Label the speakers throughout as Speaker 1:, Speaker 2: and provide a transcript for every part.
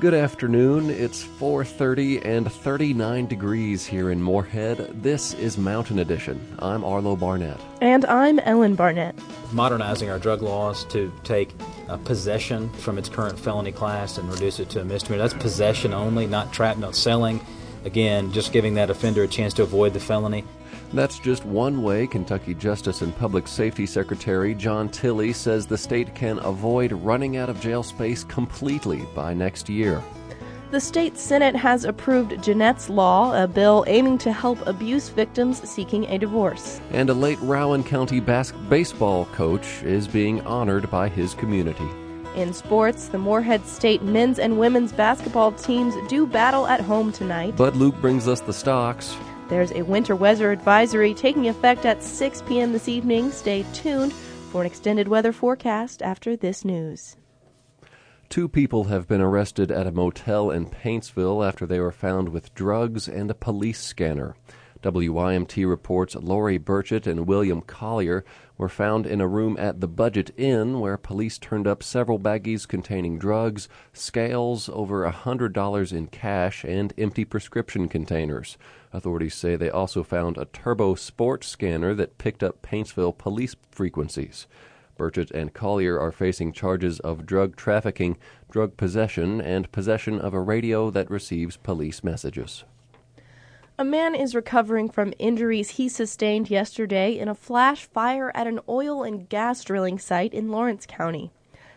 Speaker 1: Good afternoon. It's 4:30 and 39 degrees here in Moorhead. This is Mountain Edition. I'm Arlo Barnett.
Speaker 2: And I'm Ellen Barnett.
Speaker 3: Modernizing our drug laws to take possession from its current felony class and reduce it to a misdemeanor. That's possession only, not trap, not selling. Again, just giving that offender a chance to avoid the felony.
Speaker 1: That's just one way Kentucky Justice and Public Safety Secretary John Tilley says the state can avoid running out of jail space completely by next year.
Speaker 2: The state Senate has approved Jeanette's Law, a bill aiming to help abuse victims seeking a divorce.
Speaker 1: And a late Rowan County baseball coach is being honored by his community.
Speaker 2: In sports, the Moorhead State men's and women's basketball teams do battle at home tonight.
Speaker 1: But Luke brings us the stocks.
Speaker 2: There's a winter weather advisory taking effect at 6 p.m. this evening. Stay tuned for an extended weather forecast after this news.
Speaker 1: 2 people have been arrested at a motel in Paintsville after they were found with drugs and a police scanner. WYMT reports Lori Burchett and William Collier were found in a room at the Budget Inn where police turned up several baggies containing drugs, scales, over $100 in cash, and empty prescription containers. Authorities say they also found a turbo sports scanner that picked up Paintsville police frequencies. Burchett and Collier are facing charges of drug trafficking, drug possession, and possession of a radio that receives police messages.
Speaker 2: A man is recovering from injuries he sustained yesterday in a flash fire at an oil and gas drilling site in Lawrence County.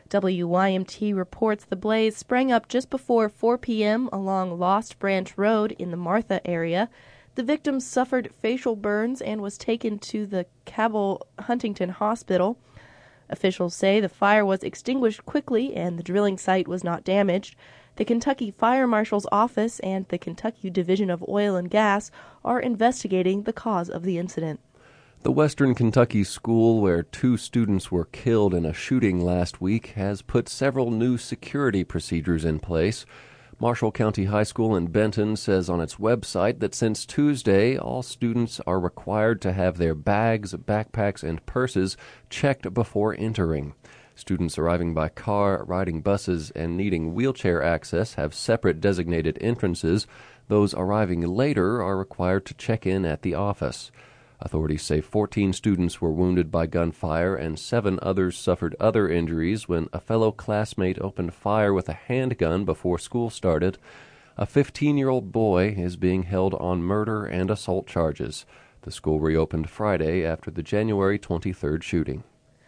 Speaker 2: WYMT reports the blaze sprang up just before 4 p.m. along Lost Branch Road in the Martha area. The victim suffered facial burns and was taken to the Cabell Huntington Hospital. Officials say the fire was extinguished quickly and the drilling site was not damaged. The Kentucky Fire Marshal's Office and the Kentucky Division of Oil and Gas are investigating the cause of the incident.
Speaker 1: The Western Kentucky school where 2 students were killed in a shooting last week has put several new security procedures in place. Marshall County High School in Benton says on its website that since Tuesday, all students are required to have their bags, backpacks, and purses checked before entering. Students arriving by car, riding buses, and needing wheelchair access have separate designated entrances. Those arriving later are required to check in at the office. Authorities say 14 students were wounded by gunfire and 7 others suffered other injuries when a fellow classmate opened fire with a handgun before school started. A 15-year-old boy is being held on murder and assault charges. The school reopened Friday after the January 23rd shooting.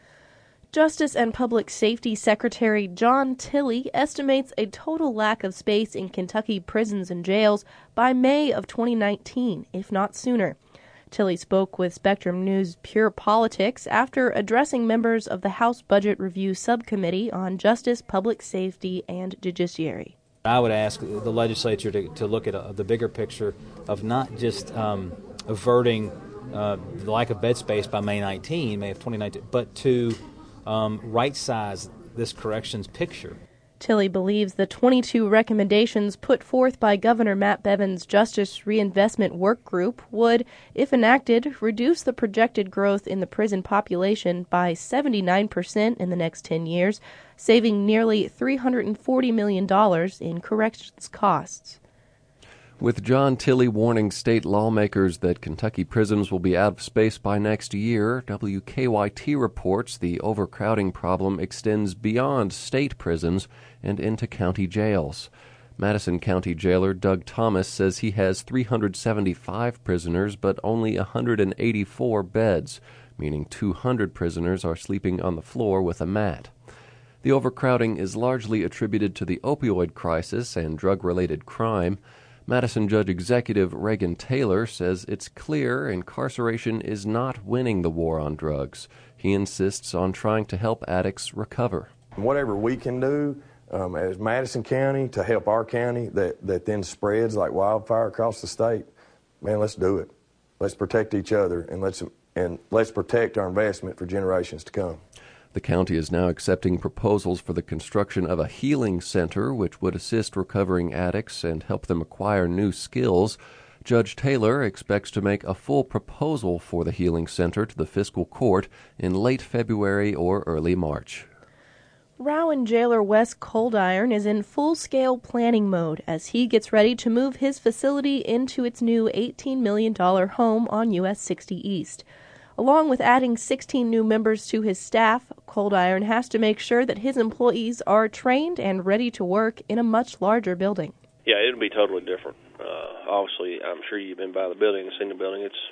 Speaker 2: Justice and Public Safety Secretary John Tilley estimates a total lack of space in Kentucky prisons and jails by May of 2019, if not sooner. Tilley spoke with Spectrum News Pure Politics after addressing members of the House Budget Review Subcommittee on Justice, Public Safety, and Judiciary.
Speaker 3: I would ask the legislature to look at the bigger picture of not just averting the lack of bed space by May of 2019, but to right-size this corrections picture.
Speaker 2: Tilley believes the 22 recommendations put forth by Governor Matt Bevin's Justice Reinvestment Work Group would, if enacted, reduce the projected growth in the prison population by 79% in the next 10 years, saving nearly $340 million in corrections costs.
Speaker 1: With John Tilley warning state lawmakers that Kentucky prisons will be out of space by next year, WKYT reports the overcrowding problem extends beyond state prisons and into county jails. Madison County jailer Doug Thomas says he has 375 prisoners but only 184 beds, meaning 200 prisoners are sleeping on the floor with a mat. The overcrowding is largely attributed to the opioid crisis and drug-related crime. Madison Judge Executive Reagan Taylor says it's clear incarceration is not winning the war on drugs. He insists on trying to help addicts recover.
Speaker 4: Whatever we can do as Madison County to help our county that then spreads like wildfire across the state, man, let's do it. Let's protect each other and let's protect our investment for generations to come.
Speaker 1: The county is now accepting proposals for the construction of a healing center which would assist recovering addicts and help them acquire new skills. Judge Taylor expects to make a full proposal for the healing center to the fiscal court in late February or early March.
Speaker 2: Rowan jailer Wes Coldiron is in full-scale planning mode as he gets ready to move his facility into its new $18 million home on US 60 East. Along with adding 16 new members to his staff, Coldiron has to make sure that his employees are trained and ready to work in a much larger building.
Speaker 5: Yeah, it'll be totally different. Obviously, I'm sure you've been by the building and seen the building. It's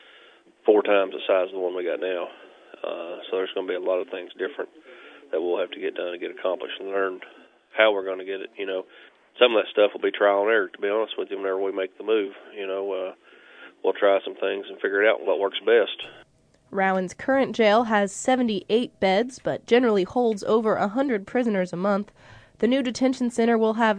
Speaker 5: 4 times the size of the one we got now. So there's going to be a lot of things different that we'll have to get done and get accomplished and learn how we're going to get it. You know, some of that stuff will be trial and error, to be honest with you, whenever we make the move. You know, we'll try some things and figure it out what works best.
Speaker 2: Rowan's current jail has 78 beds, but generally holds over 100 prisoners a month. The new detention center will have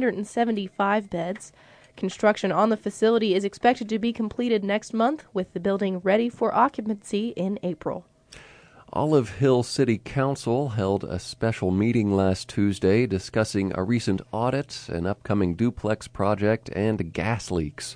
Speaker 2: 275 beds. Construction on the facility is expected to be completed next month, with the building ready for occupancy in April.
Speaker 1: Olive Hill City Council held a special meeting last Tuesday discussing a recent audit, an upcoming duplex project, and gas leaks.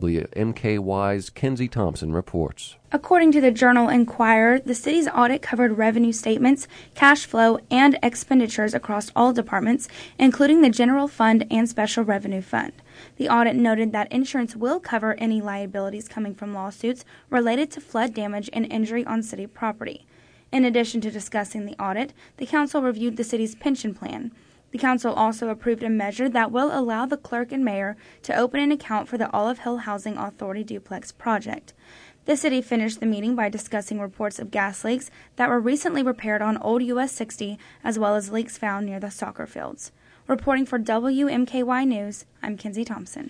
Speaker 1: WMKY's Kenzie Thompson reports.
Speaker 6: According to the Journal Enquirer, the city's audit covered revenue statements, cash flow, and expenditures across all departments, including the general fund and special revenue fund. The audit noted that insurance will cover any liabilities coming from lawsuits related to flood damage and injury on city property. In addition to discussing the audit, the council reviewed the city's pension plan. The council also approved a measure that will allow the clerk and mayor to open an account for the Olive Hill Housing Authority duplex project. The city finished the meeting by discussing reports of gas leaks that were recently repaired on Old US 60, as well as leaks found near the soccer fields. Reporting for WMKY News, I'm Kenzie Thompson.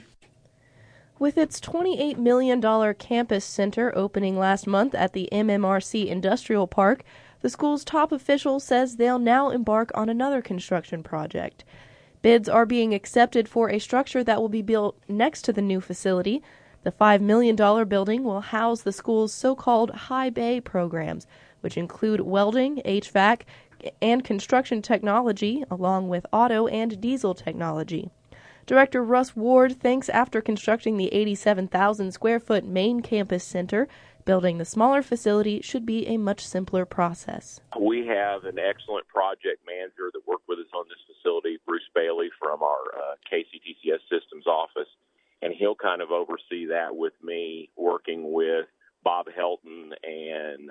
Speaker 2: With its $28 million campus center opening last month at the MMRC Industrial Park, the school's top official says they'll now embark on another construction project. Bids are being accepted for a structure that will be built next to the new facility. The $5 million building will house the school's so-called high bay programs, which include welding, HVAC, and construction technology, along with auto and diesel technology. Director Russ Ward thinks after constructing the 87,000-square-foot main campus center, building the smaller facility should be a much simpler process.
Speaker 7: We have an excellent project manager that worked with us on this facility, Bruce Bailey from our KCTCS Systems office, and he'll kind of oversee that with me, working with Bob Helton and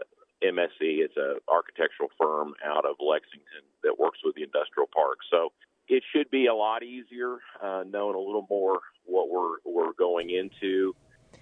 Speaker 7: MSE. It's an architectural firm out of Lexington that works with the industrial park. So it should be a lot easier, knowing a little more what we're going into.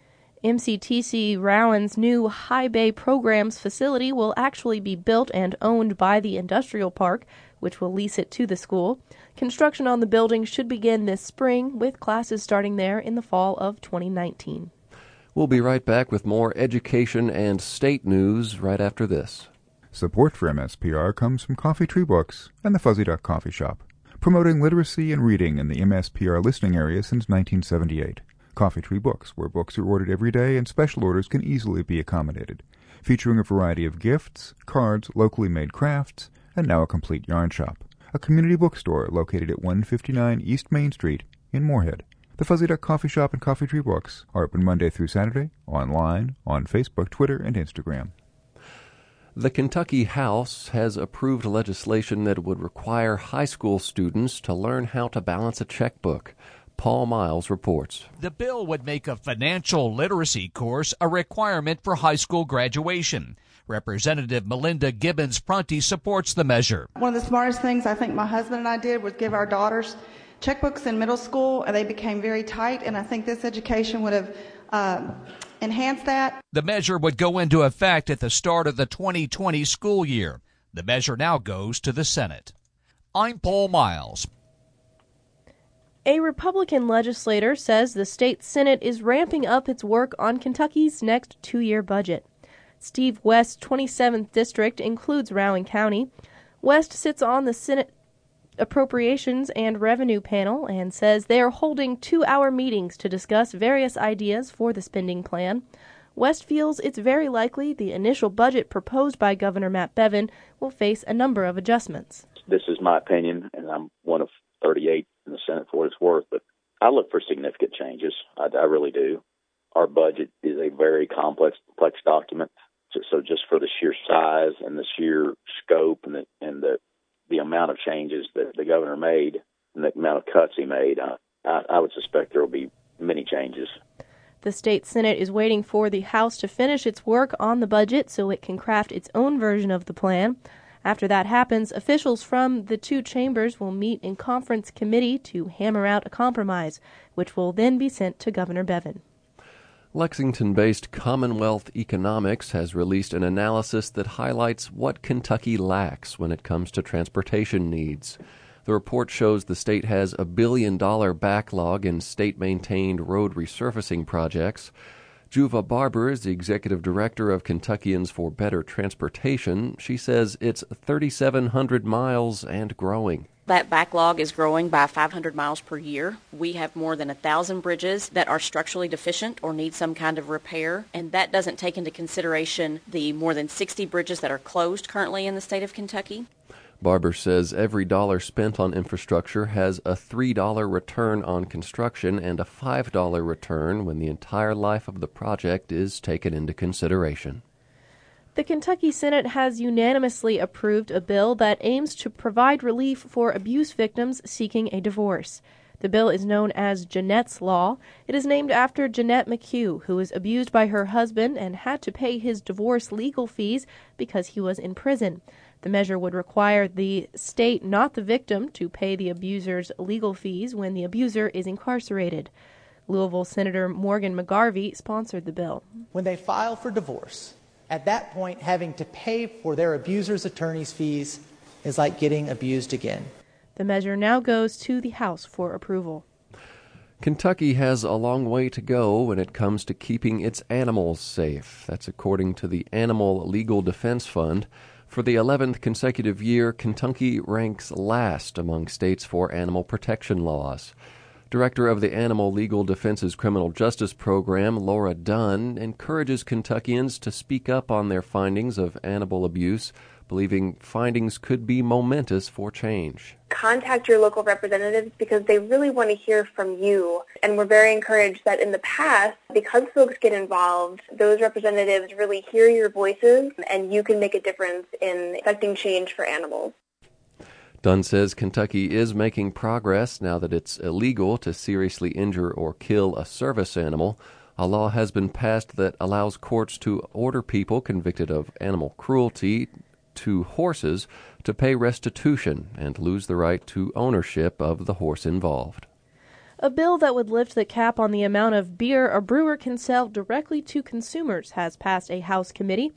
Speaker 2: MCTC Rowan's new High Bay Programs facility will actually be built and owned by the industrial park, which will lease it to the school. Construction on the building should begin this spring, with classes starting there in the fall of 2019.
Speaker 1: We'll be right back with more education and state news right after this.
Speaker 8: Support for MSPR comes from Coffee Tree Books and the Fuzzy Duck Coffee Shop, promoting literacy and reading in the MSPR listening area since 1978. Coffee Tree Books, where books are ordered every day and special orders can easily be accommodated, featuring a variety of gifts, cards, locally made crafts, and now a complete yarn shop. A community bookstore located at 159 East Main Street in Moorhead. The Fuzzy Duck Coffee Shop and Coffee Tree Books are open Monday through Saturday, online, on Facebook, Twitter, and Instagram.
Speaker 1: The Kentucky House has approved legislation that would require high school students to learn how to balance a checkbook. Paul Miles reports.
Speaker 9: The bill would make a financial literacy course a requirement for high school graduation. Representative Melinda Gibbons-Prunty supports the measure.
Speaker 10: One of the smartest things I think my husband and I did was give our daughters checkbooks in middle school, and they became very tight, and I think this education would have enhanced that.
Speaker 9: The measure would go into effect at the start of the 2020 school year. The measure now goes to the Senate. I'm Paul Miles.
Speaker 2: A Republican legislator says the state Senate is ramping up its work on Kentucky's next two-year budget. Steve West's 27th district includes Rowan County. West sits on the Senate Appropriations and Revenue panel and says they are holding 2-hour meetings to discuss various ideas for the spending plan. West feels it's very likely the initial budget proposed by Governor Matt Bevin will face a number of adjustments.
Speaker 11: This is my opinion, and I'm one of 38 in the Senate for what it's worth, but I look for significant changes. I really do. Our budget is a very complex document, so just for the sheer size and the sheer scope and the the amount of changes that the governor made and the amount of cuts he made, I would suspect there will be many changes.
Speaker 2: The state Senate is waiting for the House to finish its work on the budget so it can craft its own version of the plan. After that happens, officials from the two chambers will meet in conference committee to hammer out a compromise, which will then be sent to Governor Bevin.
Speaker 1: Lexington-based Commonwealth Economics has released an analysis that highlights what Kentucky lacks when it comes to transportation needs. The report shows the state has a $1 billion backlog in state-maintained road resurfacing projects. Juva Barber is the executive director of Kentuckians for Better Transportation. She says it's 3,700 miles and growing.
Speaker 12: That backlog is growing by 500 miles per year. We have more than 1,000 bridges that are structurally deficient or need some kind of repair, and that doesn't take into consideration the more than 60 bridges that are closed currently in the state of Kentucky.
Speaker 1: Barber says every dollar spent on infrastructure has a $3 return on construction and a $5 return when the entire life of the project is taken into consideration.
Speaker 2: The Kentucky Senate has unanimously approved a bill that aims to provide relief for abuse victims seeking a divorce. The bill is known as Jeanette's Law. It is named after Jeanette McHugh, who was abused by her husband and had to pay his divorce legal fees because he was in prison. The measure would require the state, not the victim, to pay the abuser's legal fees when the abuser is incarcerated. Louisville Senator Morgan McGarvey sponsored the bill.
Speaker 13: When they file for divorce, at that point, having to pay for their abuser's attorney's fees is like getting abused again.
Speaker 2: The measure now goes to the House for approval.
Speaker 1: Kentucky has a long way to go when it comes to keeping its animals safe. That's according to the Animal Legal Defense Fund. For the 11th consecutive year, Kentucky ranks last among states for animal protection laws. Director of the Animal Legal Defense's Criminal Justice Program, Laura Dunn, encourages Kentuckians to speak up on their findings of animal abuse, believing findings could be momentous for change.
Speaker 14: Contact your local representatives because they really want to hear from you. And we're very encouraged that in the past, because folks get involved, those representatives really hear your voices and you can make a difference in affecting change for animals.
Speaker 1: Dunn says Kentucky is making progress now that it's illegal to seriously injure or kill a service animal. A law has been passed that allows courts to order people convicted of animal cruelty to horses to pay restitution and lose the right to ownership of the horse involved.
Speaker 2: A bill that would lift the cap on the amount of beer a brewer can sell directly to consumers has passed a House committee.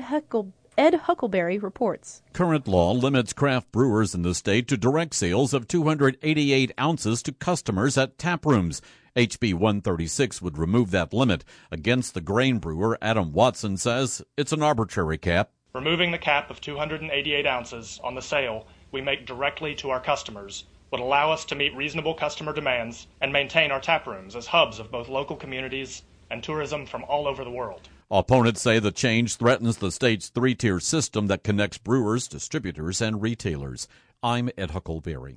Speaker 2: Ed Huckleberry reports.
Speaker 15: Current law limits craft brewers in the state to direct sales of 288 ounces to customers at tap rooms. HB 136 would remove that limit. Against the grain brewer, Adam Watson says it's an arbitrary cap.
Speaker 16: Removing the cap of 288 ounces on the sale we make directly to our customers would allow us to meet reasonable customer demands and maintain our tap rooms as hubs of both local communities and tourism from all over the world.
Speaker 15: Opponents say the change threatens the state's three-tier system that connects brewers, distributors, and retailers. I'm Ed Huckleberry.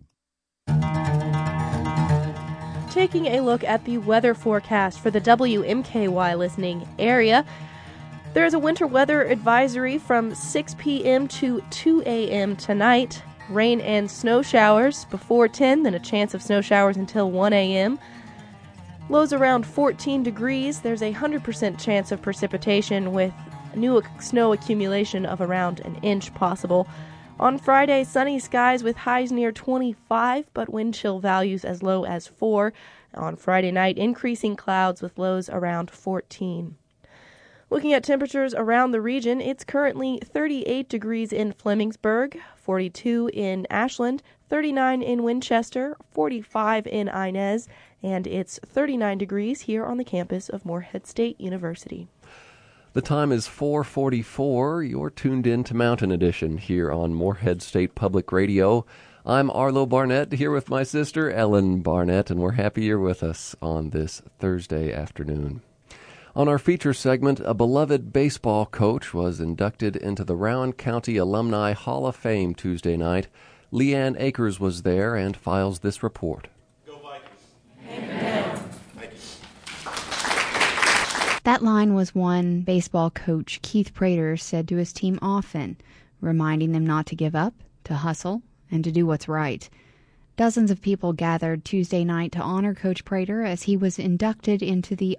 Speaker 2: Taking a look at the weather forecast for the WMKY listening area, there is a winter weather advisory from 6 p.m. to 2 a.m. tonight. Rain and snow showers before 10, then a chance of snow showers until 1 a.m. Lows around 14 degrees. There's a 100% chance of precipitation with new snow accumulation of around an inch possible. On Friday, sunny skies with highs near 25, but wind chill values as low as 4. On Friday night, increasing clouds with lows around 14. Looking at temperatures around the region, it's currently 38 degrees in Flemingsburg, 42 in Ashland, 39 in Winchester, 45 in Inez, and it's 39 degrees here on the campus of Morehead State University.
Speaker 1: The time is 4:44. You're tuned in to Mountain Edition here on Morehead State Public Radio. I'm Arlo Barnett here with my sister Ellen Barnett, and we're happy you're with us on this Thursday afternoon. On our feature segment, a beloved baseball coach was inducted into the Rowan County Alumni Hall of Fame Tuesday night. Leanne Akers was there and files this report.
Speaker 17: Go Vikings. Amen.
Speaker 18: That line was one baseball coach Keith Prater said to his team often, reminding them not to give up, to hustle, and to do what's right. Dozens of people gathered Tuesday night to honor Coach Prater as he was inducted into the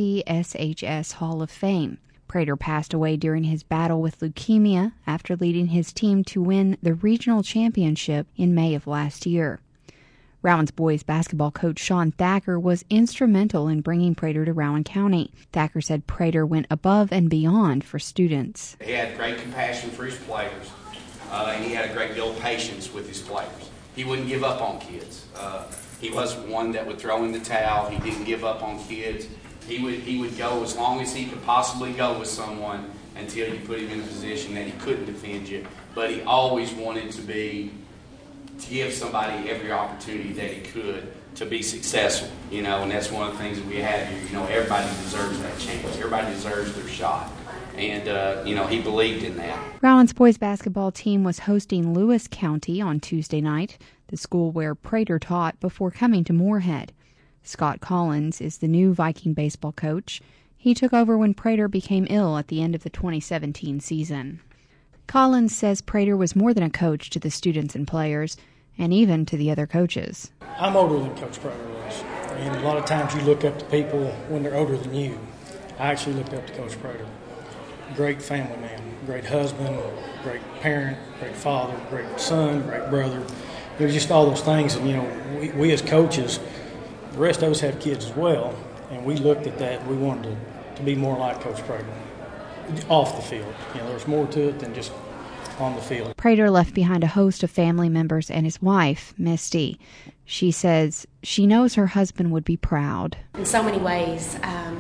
Speaker 18: RCSHS Hall of Fame. Prater passed away during his battle with leukemia after leading his team to win the regional championship in May of last year. Rowan's boys basketball coach Sean Thacker was instrumental in bringing Prater to Rowan County. Thacker said Prater went above and beyond for students.
Speaker 19: He had great compassion for his players, and he had a great deal of patience with his players. He wouldn't give up on kids. He wasn't one that would throw in the towel. He didn't give up on kids. He would go as long as he could possibly go with someone until you put him in a position that he couldn't defend you. But he always wanted to give somebody every opportunity that he could to be successful, and that's one of the things that we have here. Everybody deserves that chance. Everybody deserves their shot. And, he believed in that.
Speaker 18: Rowan's boys basketball team was hosting Lewis County on Tuesday night, the school where Prater taught before coming to Moorhead. Scott Collins is the new Viking baseball coach. He took over when Prater became ill at the end of the 2017 season. Collins says Prater was more than a coach to the students and players, and even to the other coaches.
Speaker 20: I'm older than Coach Prater was, and a lot of times you look up to people when they're older than you. I actually looked up to Coach Prater. Great family man, great husband, great parent, great father, great son, great brother. It was just all those things, and we as coaches, the rest of us have kids as well, and we looked at that. We wanted to be more like Coach Prater off the field. There's more to it than just on the field.
Speaker 18: Prater left behind a host of family members and his wife, Misty. She says she knows her husband would be proud.
Speaker 21: In so many ways,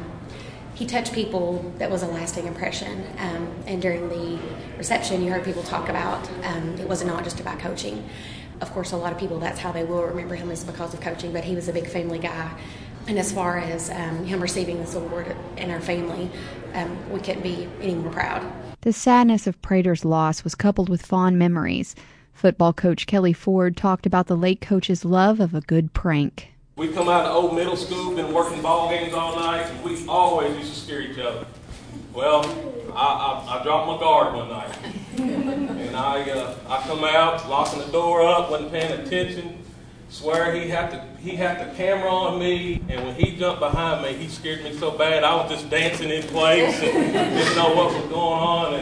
Speaker 21: he touched people that was a lasting impression. And during the reception, you heard people talk about it was not just about coaching. Of course, a lot of people, that's how they will remember him, is because of coaching, but he was a big family guy. And as far as him receiving this award in our family, we couldn't be any more proud.
Speaker 18: The sadness of Prater's loss was coupled with fond memories. Football coach Kelly Ford talked about the late coach's love of a good prank.
Speaker 22: We come out of old middle school, been working ball games all night, and we always used to scare each other. Well, I dropped my guard one night, and I come out, locking the door up, wasn't paying attention. Swear he had the camera on me, and when he jumped behind me, he scared me so bad I was just dancing in place and didn't know what was going on.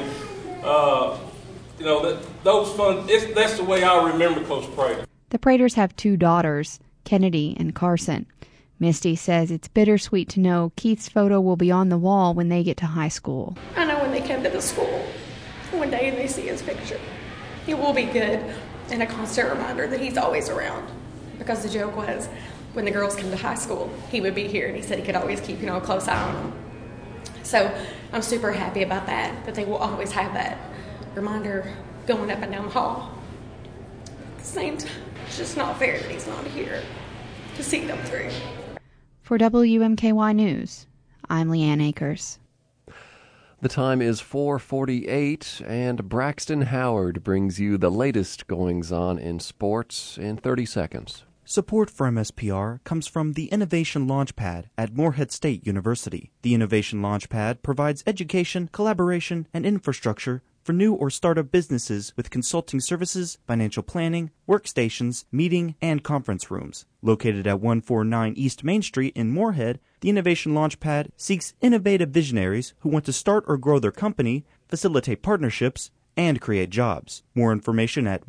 Speaker 22: And those fun. That's the way I remember Coach Prater.
Speaker 18: The Praters have two daughters, Kennedy and Carson. Misty says it's bittersweet to know Keith's photo will be on the wall when they get to high school.
Speaker 21: I know when they come to the school, one day and they see his picture, it will be good and a constant reminder that he's always around. Because the joke was, when the girls come to high school, he would be here, and he said he could always keep, a close eye on them. So I'm super happy about that they will always have that reminder going up and down the hall. At the same time, it's just not fair that he's not here to see them through.
Speaker 18: For WMKY News, I'm Leanne Akers.
Speaker 1: The time is 4:48, and Braxton Howard brings you the latest goings-on in sports in 30 seconds.
Speaker 23: Support for MSPR comes from the Innovation Launchpad at Moorhead State University. The Innovation Launchpad provides education, collaboration, and infrastructure for new or startup businesses with consulting services, financial planning, workstations, meeting, and conference rooms. Located at 149 East Main Street in Moorhead, the Innovation Launchpad seeks innovative visionaries who want to start or grow their company, facilitate partnerships, and create jobs. More information at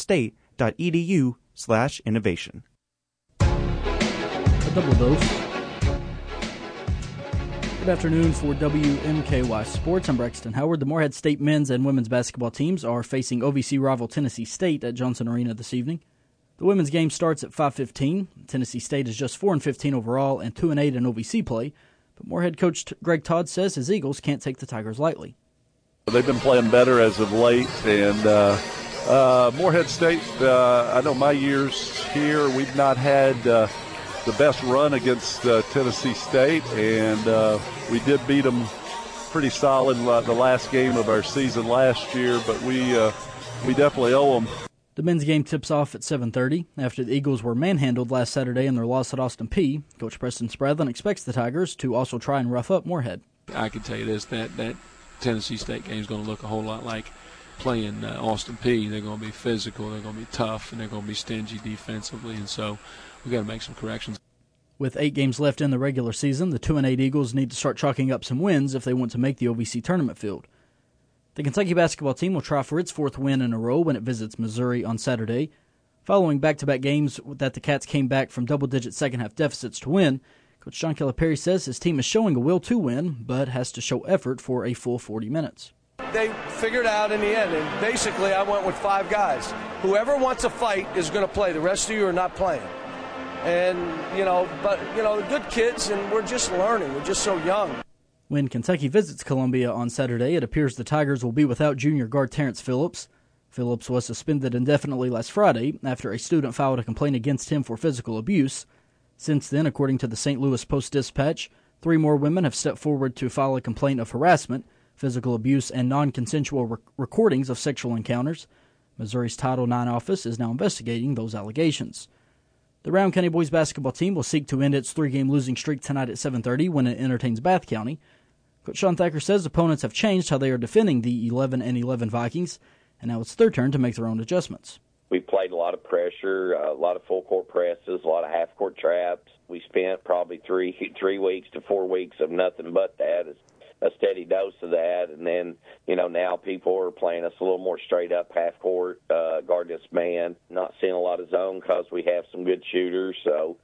Speaker 23: moorheadstate.edu/innovation.
Speaker 24: A double dose. Good afternoon for WMKY Sports. I'm Braxton Howard. The Moorhead State men's and women's basketball teams are facing OVC rival Tennessee State at Johnson Arena this evening. The women's game starts at 5:15. Tennessee State is just 4-15 overall and 2-8 in OVC play. But Moorhead coach Greg Todd says his Eagles can't take the Tigers lightly.
Speaker 25: They've been playing better as of late, and Moorhead State, I know my years here, we've not had the best run against Tennessee State, and we did beat them pretty solid the last game of our season last year, but we definitely owe them.
Speaker 24: The men's game tips off at 7:30. After the Eagles were manhandled last Saturday in their loss at Austin Peay, Coach Preston Spradlin expects the Tigers to also try and rough up Moorhead.
Speaker 26: I can tell you this, that Tennessee State game is going to look a whole lot like
Speaker 3: playing Austin Peay. They're going to be physical, they're going to be tough, and they're going to be stingy defensively, and so we got to make some corrections.
Speaker 24: With 8 games left in the regular season, the 2-8 Eagles need to start chalking up some wins if they want to make the OVC tournament field. The Kentucky basketball team will try for its 4th win in a row when it visits Missouri on Saturday. Following back-to-back games that the Cats came back from double-digit second-half deficits to win, Coach John Calipari says his team is showing a will to win, but has to show effort for a full 40 minutes.
Speaker 4: They figured out in the end, and basically I went with 5 guys. Whoever wants to fight is going to play. The rest of you are not playing. And, the good kids, and we're just learning. We're just so young.
Speaker 24: When Kentucky visits Columbia on Saturday, it appears the Tigers will be without junior guard Terrence Phillips. Phillips was suspended indefinitely last Friday after a student filed a complaint against him for physical abuse. Since then, according to the St. Louis Post-Dispatch, 3 more women have stepped forward to file a complaint of harassment, physical abuse, and non-consensual recordings of sexual encounters. Missouri's Title IX office is now investigating those allegations. The Round County boys basketball team will seek to end its 3-game losing streak tonight at 7:30 when it entertains Bath County. Coach Sean Thacker says opponents have changed how they are defending the 11-11 Vikings, and now it's their turn to make their own adjustments.
Speaker 5: We played a lot of pressure, a lot of full-court presses, a lot of half-court traps. We spent probably 3 weeks to 4 weeks of nothing but that, a steady dose of that. And then, now people are playing us a little more straight-up half-court, guarding us man, not seeing a lot of zone because we have some good shooters. So,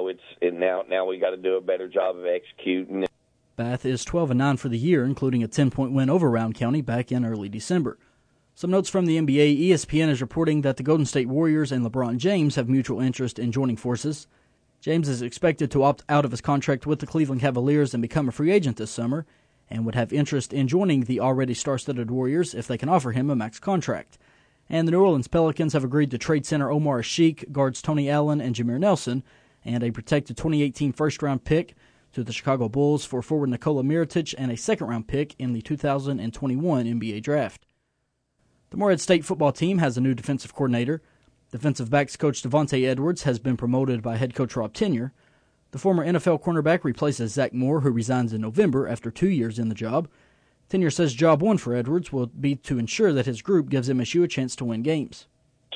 Speaker 5: now we got to do a better job of executing.
Speaker 24: Bath is 12-9 for the year, including a 10-point win over Round County back in early December. Some notes from the NBA. ESPN is reporting that the Golden State Warriors and LeBron James have mutual interest in joining forces. James is expected to opt out of his contract with the Cleveland Cavaliers and become a free agent this summer, and would have interest in joining the already star-studded Warriors if they can offer him a max contract. And the New Orleans Pelicans have agreed to trade center Omar Asik, guards Tony Allen and Jameer Nelson, and a protected 2018 first-round pick to the Chicago Bulls for forward Nikola Mirotic and a second-round pick in the 2021 NBA Draft. The Morehead State football team has a new defensive coordinator. Defensive backs coach Devontae Edwards has been promoted by head coach Rob Tenyer. The former NFL cornerback replaces Zach Moore, who resigns in November after 2 years in the job. Tenyer says job one for Edwards will be to ensure that his group gives MSU a chance to win games.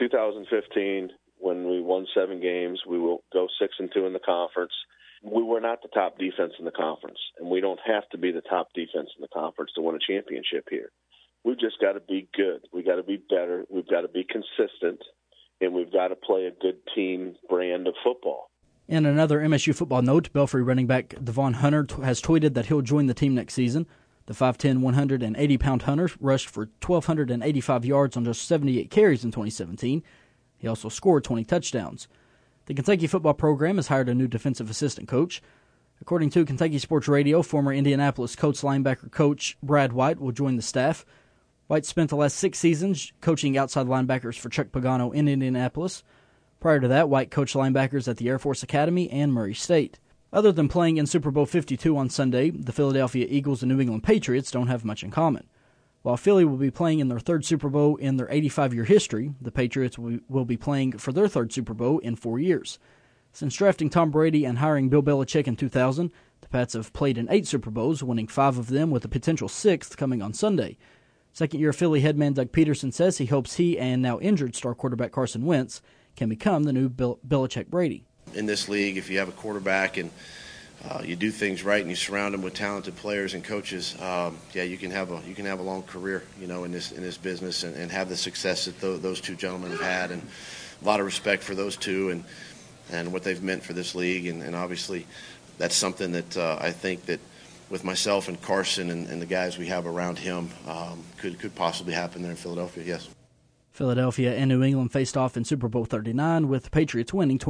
Speaker 6: 2015, when we won 7 games, we will go 6-2 in the conference. We were not the top defense in the conference, and we don't have to be the top defense in the conference to win a championship here. We've just got to be good. We've got to be better. We've got to be consistent, and we've got to play a good team brand of football.
Speaker 24: In another MSU football note, Belfry running back Devon Hunter has tweeted that he'll join the team next season. The 5'10", 180-pound Hunter rushed for 1,285 yards on just 78 carries in 2017. He also scored 20 touchdowns. The Kentucky football program has hired a new defensive assistant coach. According to Kentucky Sports Radio, former Indianapolis Colts linebacker coach Brad White will join the staff. White spent the last 6 seasons coaching outside linebackers for Chuck Pagano in Indianapolis. Prior to that, White coached linebackers at the Air Force Academy and Murray State. Other than playing in Super Bowl 52 on Sunday, the Philadelphia Eagles and New England Patriots don't have much in common. While Philly will be playing in their 3rd Super Bowl in their 85-year history, the Patriots will be playing for their 3rd Super Bowl in 4 years. Since drafting Tom Brady and hiring Bill Belichick in 2000, the Pats have played in 8 Super Bowls, winning 5 of them with a potential 6th coming on Sunday. Second-year Philly headman Doug Peterson says he hopes he and now injured star quarterback Carson Wentz can become the new Belichick Brady.
Speaker 7: In this league, if you have a quarterback and you do things right and you surround them with talented players and coaches, you can have a long career, in this business and have the success that those 2 gentlemen have had, and a lot of respect for those 2 and what they've meant for this league, and obviously that's something that I think that with myself and Carson and the guys we have around him could possibly happen there in Philadelphia, yes.
Speaker 24: Philadelphia and New England faced off in Super Bowl 39, with the Patriots winning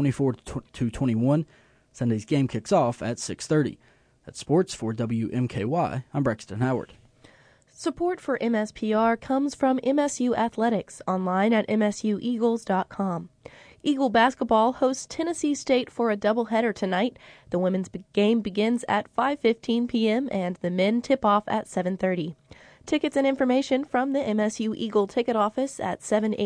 Speaker 24: 24-21. Sunday's game kicks off at 6:30. That's sports for WMKY. I'm Braxton Howard.
Speaker 2: Support for MSPR comes from MSU Athletics, online at msueagles.com. Eagle basketball hosts Tennessee State for a doubleheader tonight. The women's game begins at 5:15 p.m. and the men tip off at 7:30. Tickets and information from the MSU Eagle ticket office at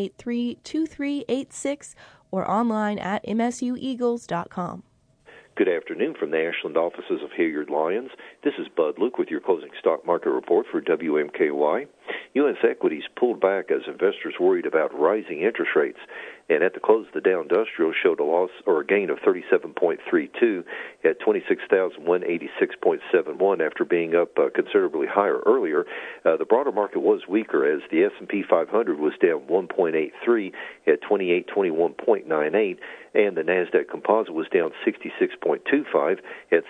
Speaker 2: 783-2386 or online at msueagles.com.
Speaker 26: Good afternoon from the Ashland offices of Hilliard Lyons. This is Bud Luke with your closing stock market report for WMKY. U.S. equities pulled back as investors worried about rising interest rates. And at the close, the Dow Industrial showed a loss or a gain of 37.32 at 26,186.71 after being up considerably higher earlier. The broader market was weaker as the S&P 500 was down 1.83 at 2821.98, and the Nasdaq Composite was down 66.25 at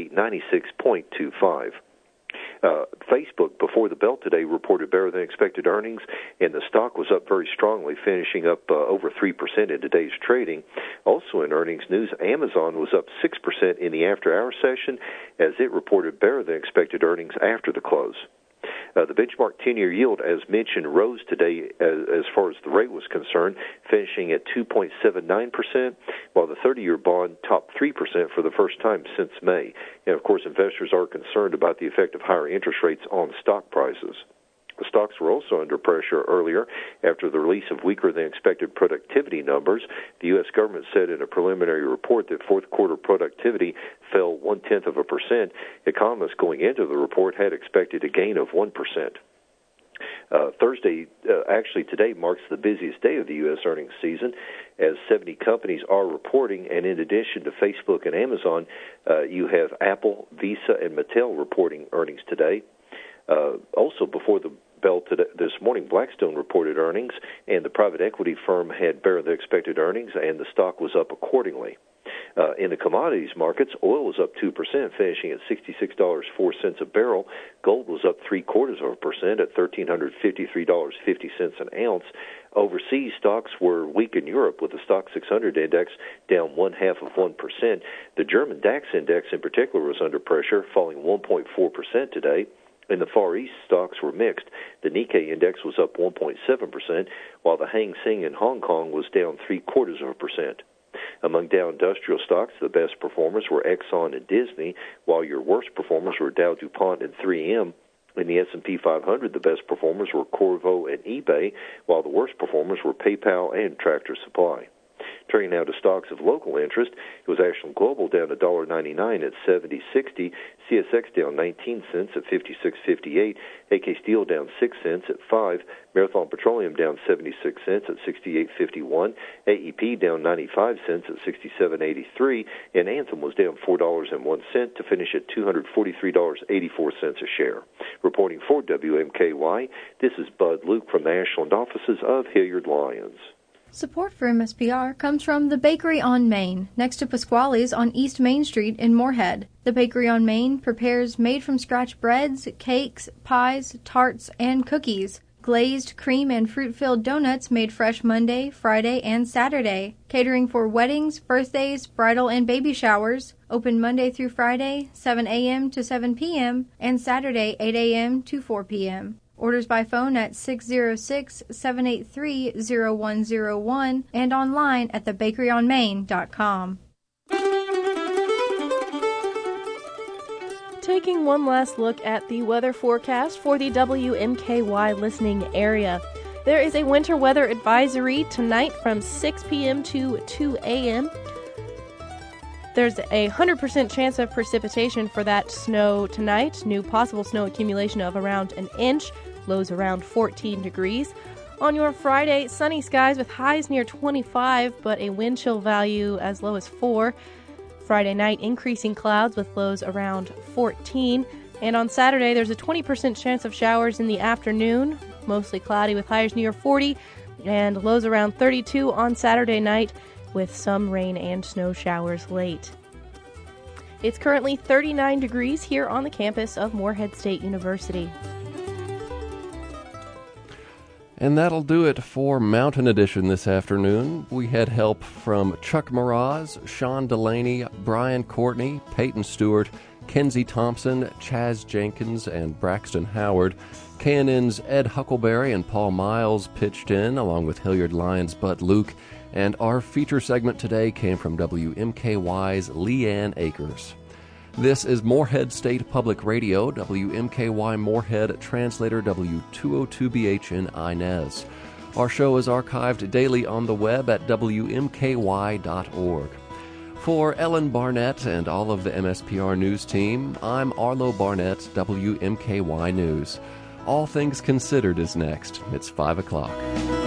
Speaker 26: 6896.25. Facebook, before the bell today, reported better-than-expected earnings, and the stock was up very strongly, finishing up over 3% in today's trading. Also in earnings news, Amazon was up 6% in the after-hour session as it reported better-than-expected earnings after the close. The benchmark 10-year yield, as mentioned, rose today as far as the rate was concerned, finishing at 2.79%, while the 30-year bond topped 3% for the first time since May. And, of course, investors are concerned about the effect of higher interest rates on stock prices. The stocks were also under pressure earlier after the release of weaker-than-expected productivity numbers. The U.S. government said in a preliminary report that fourth-quarter productivity fell 0.1%. Economists going into the report had expected a gain of 1%. Thursday, actually today, marks the busiest day of the U.S. earnings season as 70 companies are reporting, and in addition to Facebook and Amazon, you have Apple, Visa, and Mattel reporting earnings today. Also, before the bell today, this morning, Blackstone reported earnings, and the private equity firm had better-than-expected earnings, and the stock was up accordingly. In the commodities markets, oil was up 2%, finishing at $66.04 a barrel. Gold was up 0.75% at $1,353.50 an ounce. Overseas stocks were weak in Europe, with the Stock 600 index down 0.5%. The German DAX index, in particular, was under pressure, falling 1.4% today. In the Far East, stocks were mixed. The Nikkei index was up 1.7%, while the Hang Seng in Hong Kong was down 0.75%. Among Dow Industrial stocks, the best performers were Exxon and Disney, while your worst performers were Dow, DuPont, and 3M. In the S&P 500, the best performers were Qorvo and eBay, while the worst performers were PayPal and Tractor Supply. Turning now to stocks of local interest, it was Ashland Global down $1.99 at $70.60, CSX down 19 cents at $56.58, AK Steel down 6 cents at $5, Marathon Petroleum down 76 cents at $68.51, AEP down 95 cents at $67.83, and Anthem was down $4.01 to finish at $243.84 a share. Reporting for WMKY, this is Bud Luke from the Ashland offices of Hilliard Lyons.
Speaker 8: Support for MSPR comes from the Bakery on Main, next to Pasquale's on East Main Street in Moorhead. The Bakery on Main prepares made-from-scratch breads, cakes, pies, tarts, and cookies. Glazed, cream, and fruit-filled donuts made fresh Monday, Friday, and Saturday. Catering for weddings, birthdays, bridal, and baby showers. Open Monday through Friday, 7 a.m. to 7 p.m., and Saturday, 8 a.m. to 4 p.m. Orders by phone at 606-783-0101 and online at thebakeryonmain.com.
Speaker 2: Taking one last look at the weather forecast for the WMKY listening area. There is a winter weather advisory tonight from 6 p.m. to 2 a.m. There's a 100% chance of precipitation for that snow tonight. New possible snow accumulation of around an inch. Lows around 14 degrees. On your Friday, sunny skies with highs near 25, but a wind chill value as low as 4. Friday night, increasing clouds with lows around 14. And on Saturday, there's a 20% chance of showers in the afternoon, mostly cloudy with highs near 40, and lows around 32 on Saturday night with some rain and snow showers late. It's currently 39 degrees here on the campus of Moorhead State University.
Speaker 1: And that'll do it for Mountain Edition this afternoon. We had help from Chuck Mraz, Sean Delaney, Brian Courtney, Peyton Stewart, Kenzie Thompson, Chaz Jenkins, and Braxton Howard. KNN's Ed Huckleberry and Paul Miles pitched in, along with Hilliard Lyons' Bud Luke. And our feature segment today came from WMKY's Leanne Akers. This is Moorhead State Public Radio, WMKY Moorhead, translator W202BH in Inez. Our show is archived daily on the web at WMKY.org. For Ellen Barnett and all of the MSPR News team, I'm Arlo Barnett, WMKY News. All Things Considered is next. It's 5 o'clock.